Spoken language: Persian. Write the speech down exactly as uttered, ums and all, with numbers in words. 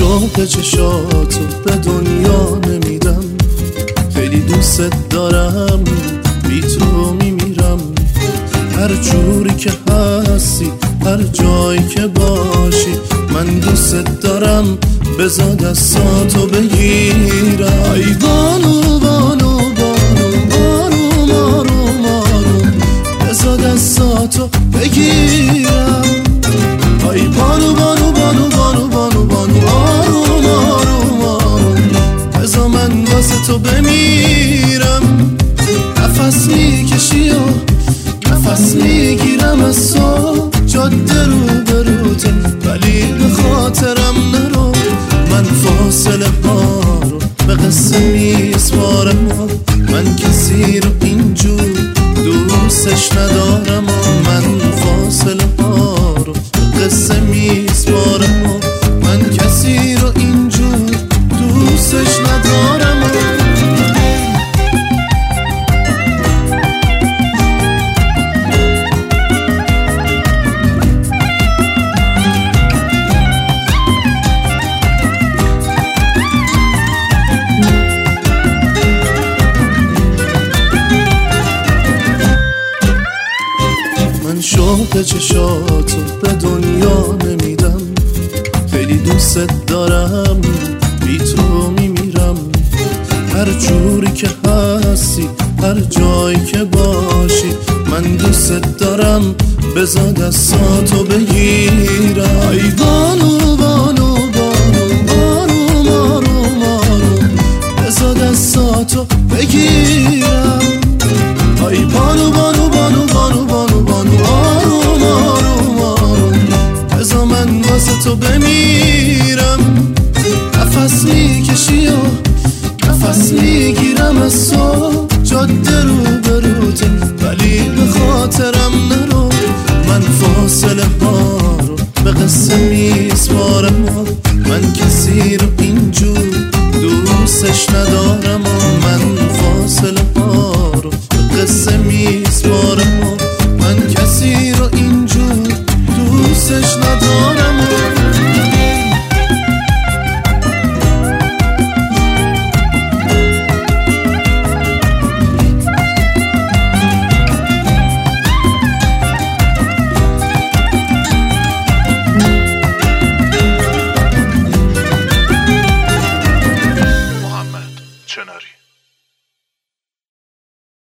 شوق چشاتو به دنیا نمیدم، خیلی دوست دارم، بی تو میمیرم. هر جوری که هستی، هر جایی که باشی، من دوست دارم، بذار دستاتو بگیرم. ای بانو بانو بانو بانو مارو مارو، بذار دستاتو بگیرم. ای بانو بانو بانو بانو بانو بانو آروم آروم آروم، بذار من واسه تو بمیرم. نفس میکشی و نفس میگیرم از تو، جاده رو بروته ولی به خاطرم نرو. من فاصله ها رو به قصه میسپارم، من کسی رو اینجور دوستش ندارم. من فاصله ها رو به قصه میسپارم، من کسی رو اینجور دوستش ندارم. شوق چشاتو به دنیا نمیدم، خیلی دوست دارم، بی تو میمیرم. هر جوری که هستی، هر جایی که باشی، من دوست دارم، بذار دستاتو بگیرم. ای بانو بانو بانو بانو مارو مارو، بذار دستاتو بگیرم. ای بانو بانو بانو بانو بانو بانو آروم آروم آروم، بذار من واسه تو بمیرم. نفس میکشی و نفس میگیرم از تو، جاده رو بروته ولی به خاطرم نرو. من فاصله ها رو به قصه میسپارم، من کسی رو اینجور دوستش ندارم. من فاصله ها رو به قصه میسپارم، من کسی رو اینجور دوستش ندارم. محمد چناری.